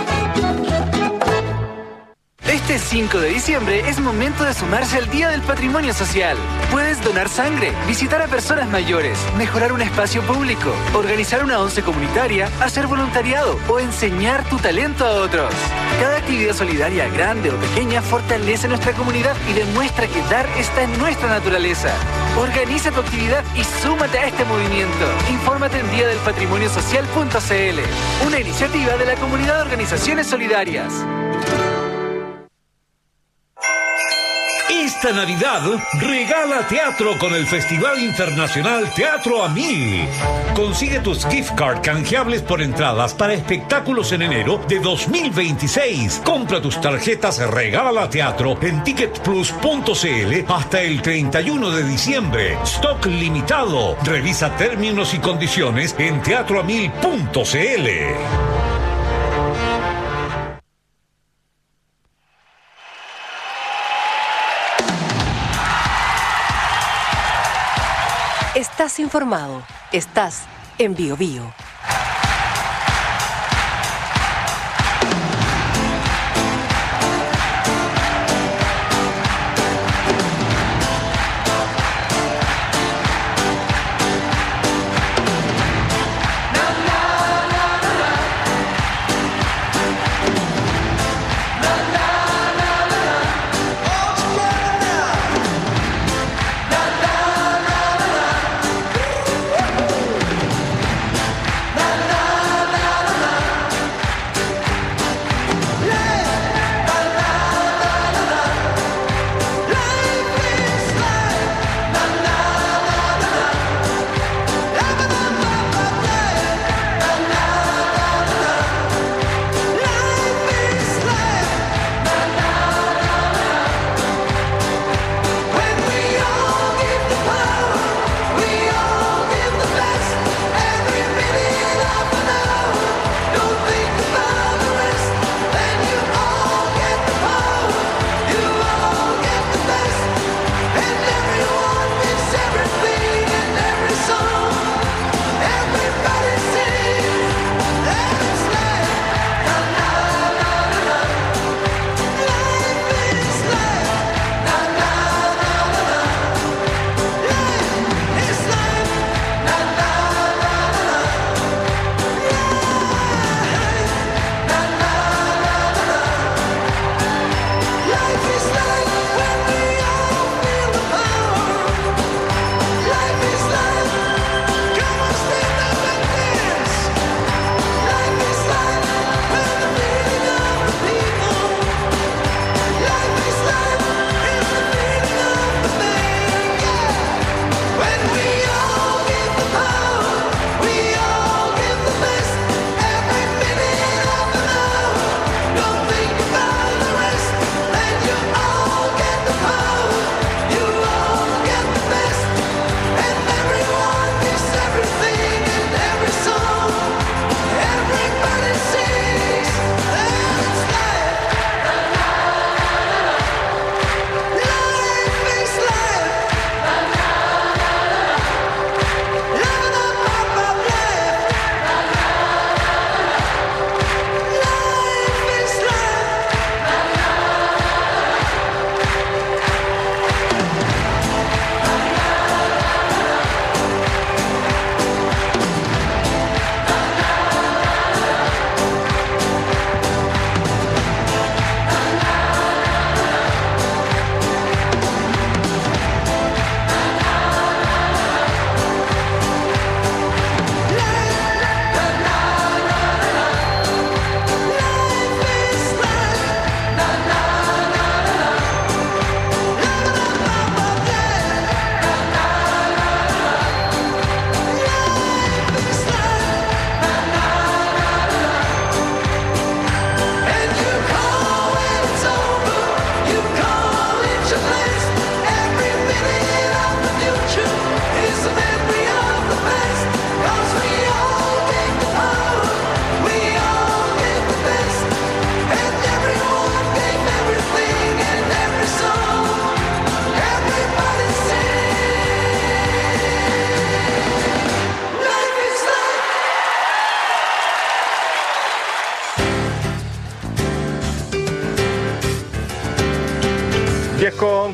Este cinco de diciembre es momento de sumarse al Día del Patrimonio Social. Puedes donar sangre, visitar a personas mayores, mejorar un espacio público, organizar una once comunitaria, hacer voluntariado o enseñar tu talento a otros. Cada actividad solidaria, grande o pequeña, fortalece nuestra comunidad y demuestra que dar está en nuestra naturaleza. Organiza tu actividad y súmate a este movimiento. Infórmate en día del patrimonio social punto c l, una iniciativa de la Comunidad de Organizaciones Solidarias. Esta Navidad regala teatro con el Festival Internacional Teatro a Mil. Consigue tus gift card canjeables por entradas para espectáculos en enero de dos mil veintiséis. Compra tus tarjetas Regala Teatro en ticket plus punto c l hasta el treinta y uno de diciembre. Stock limitado. Revisa términos y condiciones en teatro a mil punto c l. Estás informado. Estás en Bio Bio.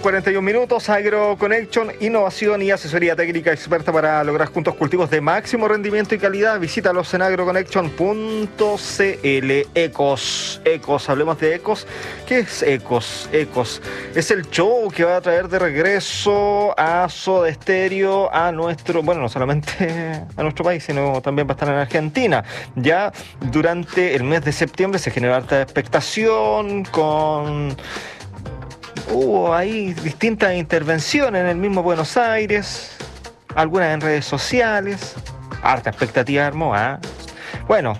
cuarenta y un minutos. AgroConnection, innovación y asesoría técnica experta para lograr juntos cultivos de máximo rendimiento y calidad. Visítalos en agroconnection punto c l. Ecos, Ecos, hablemos de Ecos. ¿Qué es Ecos? Ecos es el show que va a traer de regreso a Soda Stereo a nuestro, bueno, no solamente a nuestro país, sino también va a estar en Argentina. Ya durante el mes de septiembre se generó harta expectación con... Hubo ahí distintas intervenciones en el mismo Buenos Aires, algunas en redes sociales, harta expectativa armó, ¿eh? Bueno,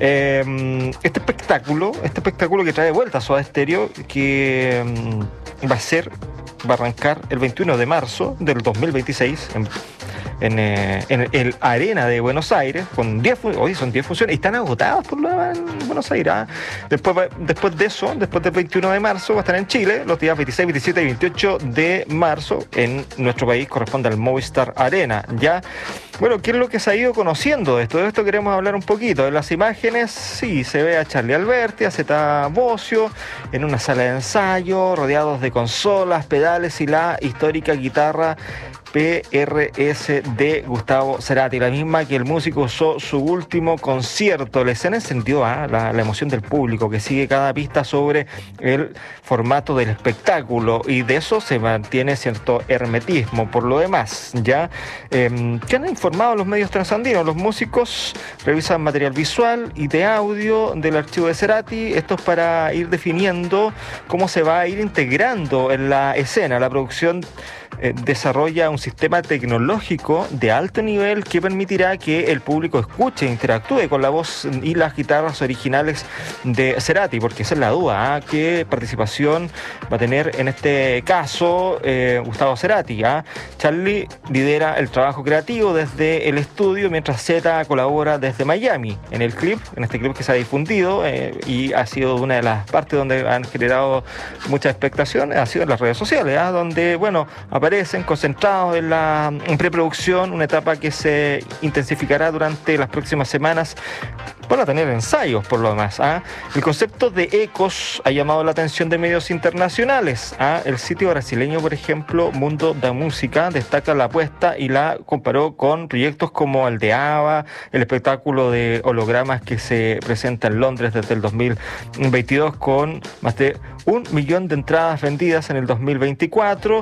eh, este espectáculo, este espectáculo que trae de vuelta a Soda Stereo, que um, va a ser, va a arrancar el veintiuno de marzo del dos mil veintiséis en, en, eh, en el Arena de Buenos Aires, con diez, hoy son diez funciones, y están agotadas por lo demás en Buenos Aires. ¿eh? Después, después de eso, después del veintiuno de marzo, va a estar en Chile, los días veintiséis, veintisiete y veintiocho de marzo, en nuestro país corresponde al Movistar Arena. Ya, bueno, ¿qué es lo que se ha ido conociendo de esto? De esto queremos hablar un poquito. En las imágenes, sí, se ve a Charly Alberti, a Zeta Bosio, en una sala de ensayo, rodeados de consolas, pedales y la histórica guitarra P R S de Gustavo Cerati, la misma que el músico usó su último concierto. La escena encendió ¿eh? la, la emoción del público que sigue cada pista sobre el formato del espectáculo, y de eso se mantiene cierto hermetismo. Por lo demás, ya eh, que han informado los medios transandinos, los músicos revisan material visual y de audio del archivo de Cerati. Esto es para ir definiendo cómo se va a ir integrando en la escena. La producción Eh, desarrolla un sistema tecnológico de alto nivel que permitirá que el público escuche e interactúe con la voz y las guitarras originales de Cerati, porque esa es la duda, ¿eh? ¿Qué participación va a tener en este caso eh, Gustavo Cerati? ¿eh? Charly lidera el trabajo creativo desde el estudio, mientras Zeta colabora desde Miami. En el clip, en este clip que se ha difundido eh, y ha sido una de las partes donde han generado mucha expectación, ha sido en las redes sociales, ¿eh? donde, bueno, aparecen concentrados en la en preproducción, una etapa que se intensificará durante las próximas semanas para tener ensayos por lo demás. ¿eh? El concepto de Ecos ha llamado la atención de medios internacionales. ¿eh? El sitio brasileño, por ejemplo, Mundo da Música, destaca la apuesta y la comparó con proyectos como el de ABBA, el espectáculo de hologramas que se presenta en Londres desde el dos mil veintidós, con más de un millón de entradas vendidas en el dos mil veinticuatro.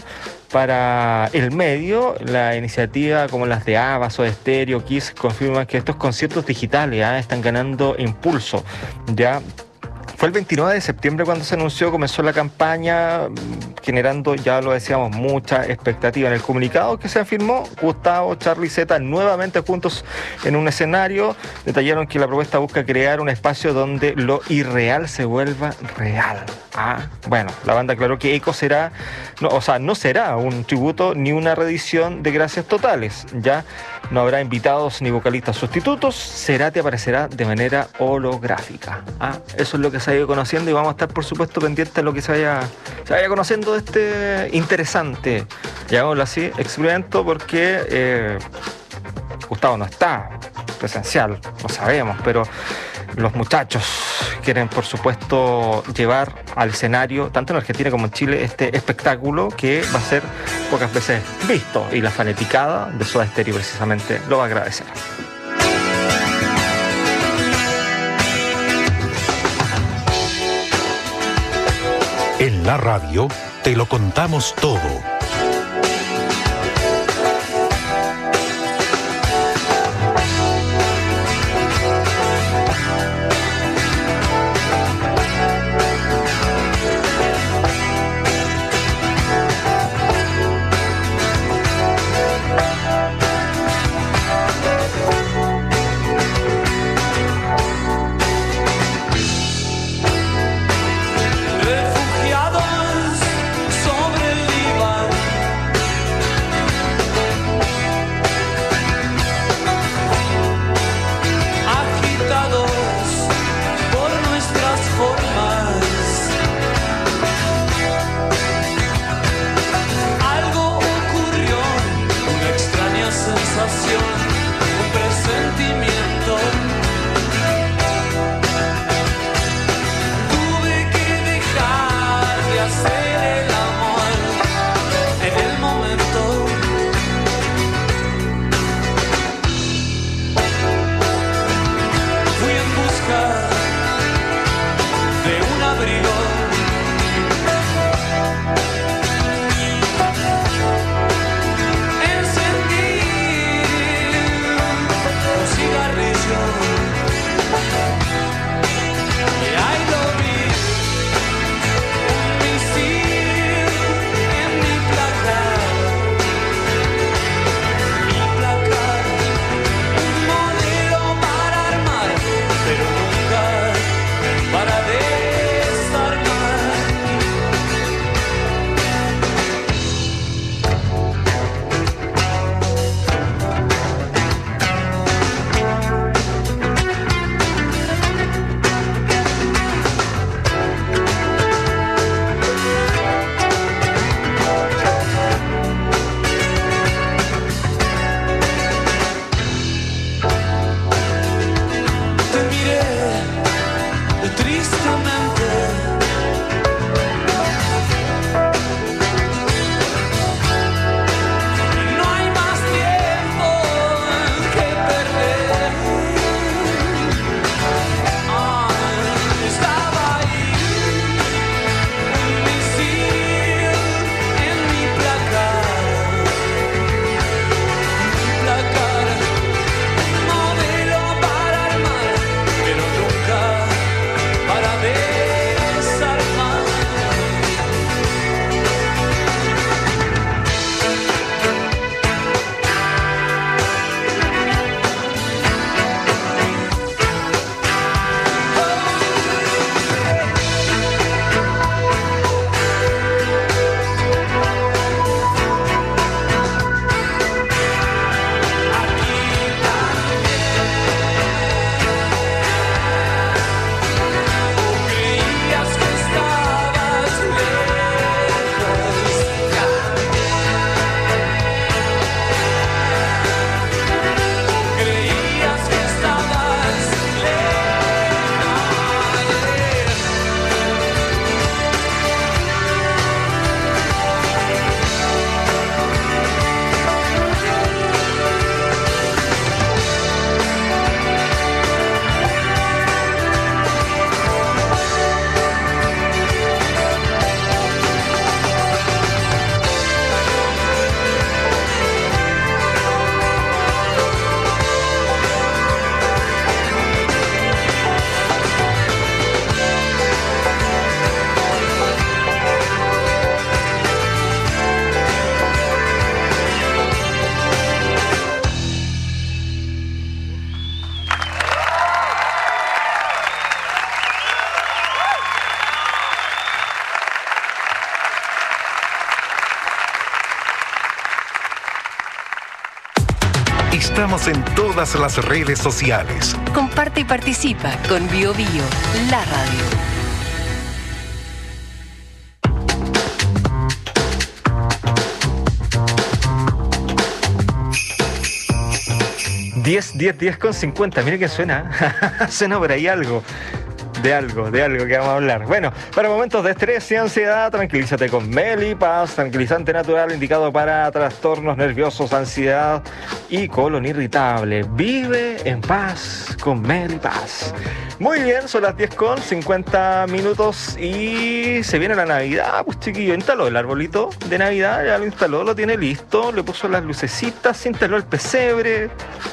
Para el medio, la iniciativa como las de ABBA, Soda Stereo, Kiss confirman que estos conciertos digitales ¿eh? están ganando impulso. Ya fue el veintinueve de septiembre cuando se anunció, comenzó la campaña, generando, ya lo decíamos, mucha expectativa. En el comunicado que se afirmó, Gustavo, Charly y Zeta nuevamente juntos en un escenario, detallaron que la propuesta busca crear un espacio donde lo irreal se vuelva real. Ah, bueno, la banda aclaró que Eco será, no, o sea, no será un tributo ni una reedición de Gracias Totales. Ya no habrá invitados ni vocalistas sustitutos. Cerati aparecerá de manera holográfica. Ah, eso es lo que se ha ido conociendo, y vamos a estar, por supuesto, pendientes de lo que se vaya, se vaya conociendo de este interesante, llamémoslo así, experimento, porque eh, Gustavo no está presencial, lo sabemos, pero los muchachos quieren, por supuesto, llevar al escenario, tanto en Argentina como en Chile, este espectáculo que va a ser pocas veces visto, y la fanaticada de Soda Stereo precisamente lo va a agradecer. En la radio te lo contamos todo. Refugiados sobre el Líbano. Estamos en todas las redes sociales. Comparte y participa con Bio Bio, la radio. diez, diez, diez con cincuenta. Mire que suena. Suena por ahí algo. De algo, de algo que vamos a hablar. Bueno, para momentos de estrés y ansiedad, tranquilízate con Melipaz, tranquilizante natural indicado para trastornos nerviosos, ansiedad y colon irritable. Vive en paz con Melipaz. Muy bien, son las diez con cincuenta minutos y se viene la Navidad. Pues chiquillo, instaló el arbolito de Navidad, ya lo instaló, lo tiene listo, le puso las lucecitas, se instaló el pesebre.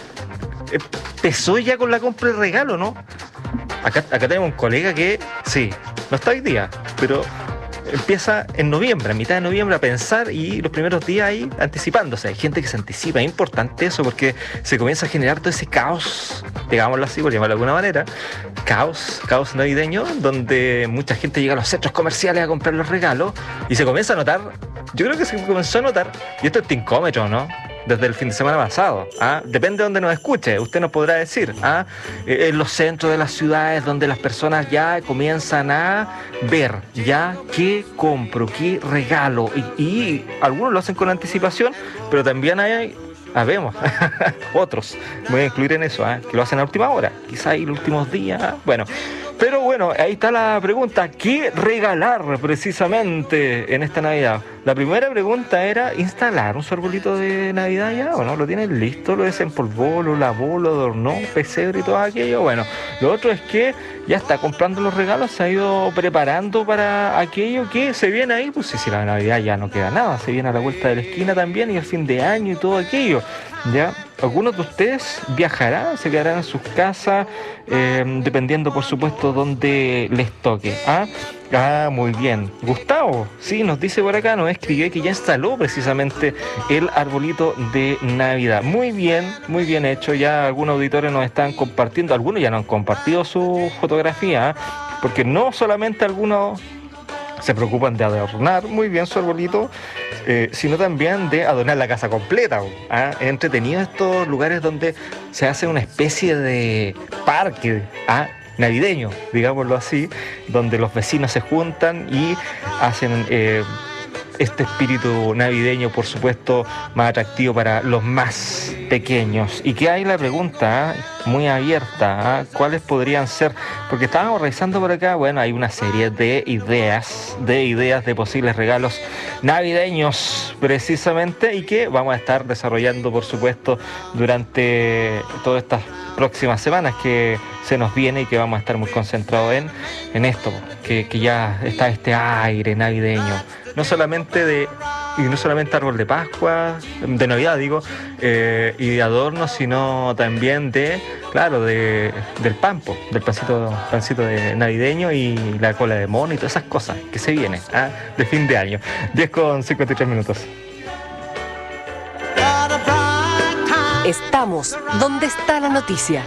Empezó ya con la compra de regalo, ¿no? Acá, acá tenemos un colega que, sí, no está hoy día, pero empieza en noviembre, a mitad de noviembre a pensar y los primeros días ahí anticipándose. Hay gente que se anticipa, es importante eso porque se comienza a generar todo ese caos, digámoslo así, por llamarlo de alguna manera, caos, caos navideño, donde mucha gente llega a los centros comerciales a comprar los regalos y se comienza a notar, yo creo que se comenzó a notar, y esto es tincómetro, ¿no? Desde el fin de semana pasado, ¿ah? Depende de donde nos escuche, usted nos podrá decir, ¿ah? eh, en los centros de las ciudades donde las personas ya comienzan a ver ya qué compro, qué regalo, y, y algunos lo hacen con anticipación, pero también hay, habemos otros, me voy a incluir en eso, ¿ah? Que lo hacen a última hora, quizá ahí los últimos días, ¿ah? Bueno. Pero bueno, ahí está la pregunta, ¿qué regalar precisamente en esta Navidad? La primera pregunta era, ¿instalar un arbolito de Navidad ya o no? ¿Lo tienen listo? ¿Lo desempolvó, lo lavó, lo adornó, pesebre y todo aquello? Bueno, lo otro es que ya está comprando los regalos, se ha ido preparando para aquello que se viene ahí. Pues sí, si la Navidad ya no queda nada, se viene a la vuelta de la esquina también y el fin de año y todo aquello. ¿Ya? Algunos de ustedes viajarán, se quedarán en sus casas, eh, dependiendo por supuesto dónde les toque. ¿Ah? Ah, muy bien. Gustavo, sí, nos dice por acá, nos escribió que ya instaló precisamente el arbolito de Navidad. Muy bien, muy bien hecho. Ya algunos auditores nos están compartiendo, algunos ya nos han compartido su fotografía, ¿eh? Porque no solamente algunos se preocupan de adornar muy bien su arbolito, eh, sino también de adornar la casa completa. ¿Ah? Es entretenido estos lugares donde se hace una especie de parque, ¿ah? navideño, digámoslo así, donde los vecinos se juntan y hacen eh, este espíritu navideño, por supuesto, más atractivo para los más pequeños. Y que hay la pregunta, ¿eh? muy abierta, ¿eh? ¿cuáles podrían ser? Porque estábamos revisando por acá, bueno, hay una serie de ideas, de ideas de posibles regalos navideños, precisamente, y que vamos a estar desarrollando, por supuesto, durante todas estas próximas semanas que se nos viene y que vamos a estar muy concentrados en, en esto, que, que ya está este aire navideño. No solamente de y no solamente árbol de Pascua, de Navidad digo, eh, y de adornos, sino también de, claro, de del pampo, del pancito, pancito de navideño y la cola de mono y todas esas cosas que se vienen, ¿ah? de fin de año. diez con cincuenta y tres minutos. Estamos donde está la noticia.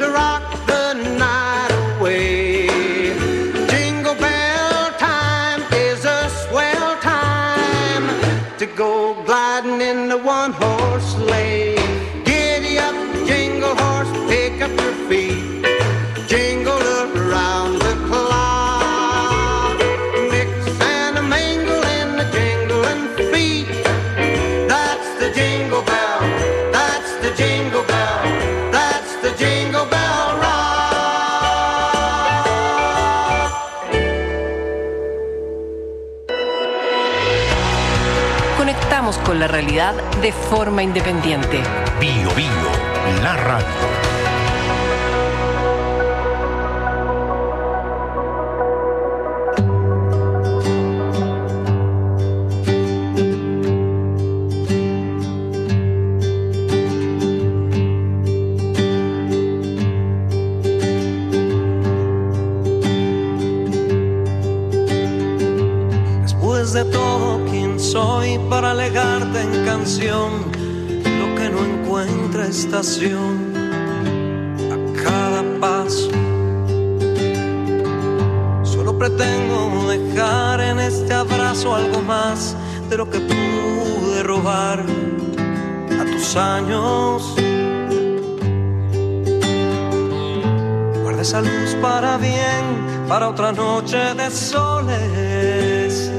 Go gliding in the one-horse sleigh. Giddy up, jingle horse, pick up your feet. Jingle around the clock. Mix and a mingle in the jingling feet. That's the jingle bell, that's the jingle bell, that's the jingle bell rock. Conectamos con la realidad de forma independiente. Bio Bio, la radio. Después de todo, ¿quién soy para alegarte en canción lo que no encuentra estación a cada paso? Solo pretendo dejar en este abrazo algo más de lo que pude robar a tus años. guarda esa luz para bien, para otra noche de soles.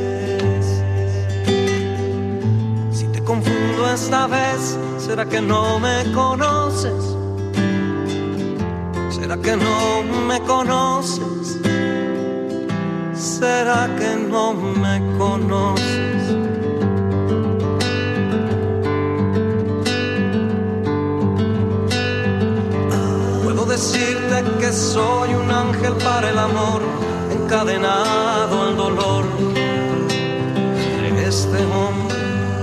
Si te confundo esta vez, ¿será que no me conoces? ¿Será que no me conoces? ¿Será que no me conoces? Puedo decirte que soy un ángel para el amor, encadenado al dolor de este hombre,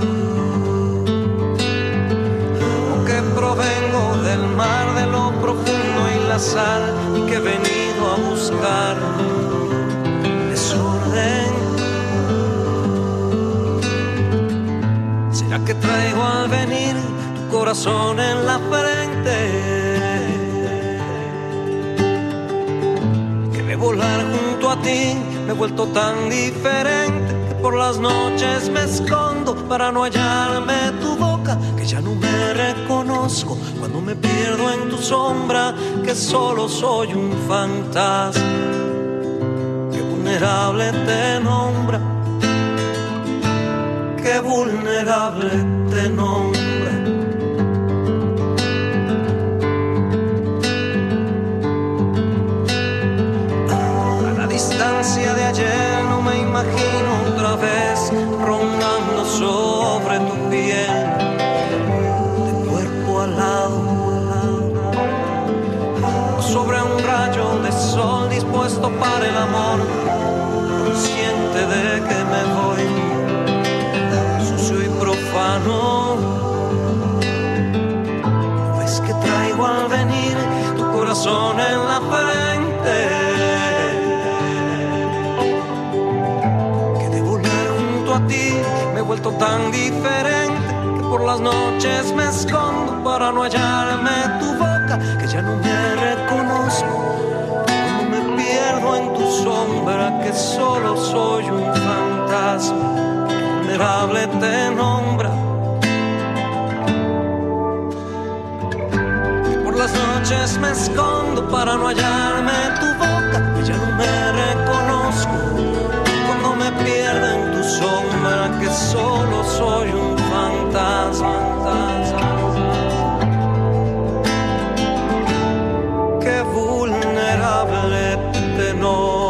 o que provengo del mar, de lo profundo y la sal, y que he venido a buscar desorden. ¿Será que traigo al venir tu corazón en la frente? Que de volar junto a ti me he vuelto tan diferente que por las noches me escondo para no hallarme tu boca, que ya no me reconozco cuando me pierdo en tu sombra, que solo soy un fantasma que vulnerable te nombra, que vulnerable te nombra. A la distancia de ayer no me imagino otra vez rondando sobre tu piel, de cuerpo al lado, o sobre un rayo de sol dispuesto para el amor, consciente de que me voy sucio y profano. ¿No ves que traigo al venir tu corazón en la frente? Que de volar junto a ti me he vuelto tan diferente que por las noches me escondo para no hallarme tu boca, que ya no me reconozco cuando me pierdo en tu sombra, que solo soy un fantasma que vulnerable te nombra. Que por las noches me escondo para no hallarme tu boca, que ya no me reconozco cuando me pierdo en tu sombra, que solo soy un fantasma, que vulnerable te nombra.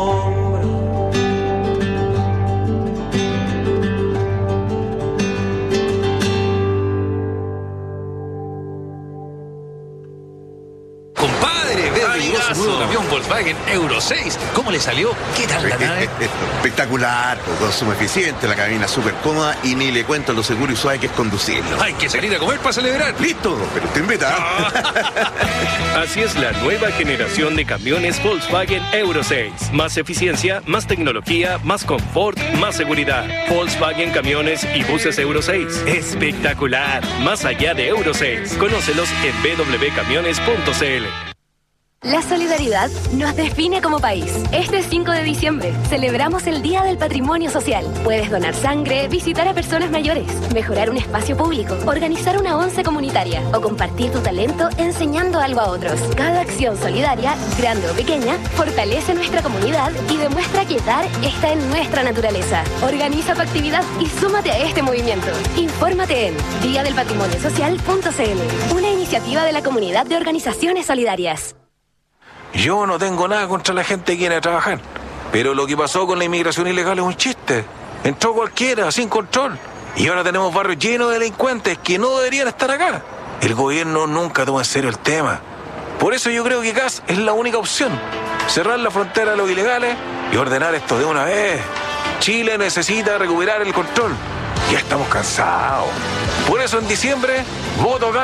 Compadre, veo que llegó su nuevo camión Volkswagen Euro seis. ¿Cómo le salió? ¿Qué tal la nave? Espectacular, consumo eficiente, la cabina súper cómoda y ni le cuento lo seguro y suave que es conducirlo. Hay que salir a comer para celebrar. Listo, pero te invita. Así es la nueva generación de camiones Volkswagen Euro seis. Más eficiencia, más tecnología, más confort, más seguridad. Volkswagen Camiones y Buses Euro seis. Espectacular. Más allá de Euro seis. Conócelos en b w camiones punto c l. La solidaridad nos define como país. Este cinco de diciembre celebramos el Día del Patrimonio Social. Puedes donar sangre, visitar a personas mayores, mejorar un espacio público, organizar una once comunitaria o compartir tu talento enseñando algo a otros. Cada acción solidaria, grande o pequeña, fortalece nuestra comunidad y demuestra que dar está en nuestra naturaleza. Organiza tu actividad y súmate a este movimiento. Infórmate en día del patrimonio social punto c l, una iniciativa de la Comunidad de Organizaciones Solidarias. Yo no tengo nada contra la gente que viene a trabajar, pero lo que pasó con la inmigración ilegal es un chiste. Entró cualquiera, sin control. Y ahora tenemos barrios llenos de delincuentes que no deberían estar acá. El gobierno nunca toma en serio el tema. Por eso yo creo que gas es la única opción. Cerrar la frontera a los ilegales y ordenar esto de una vez. Chile necesita recuperar el control. Ya estamos cansados. Por eso en diciembre, voto gas.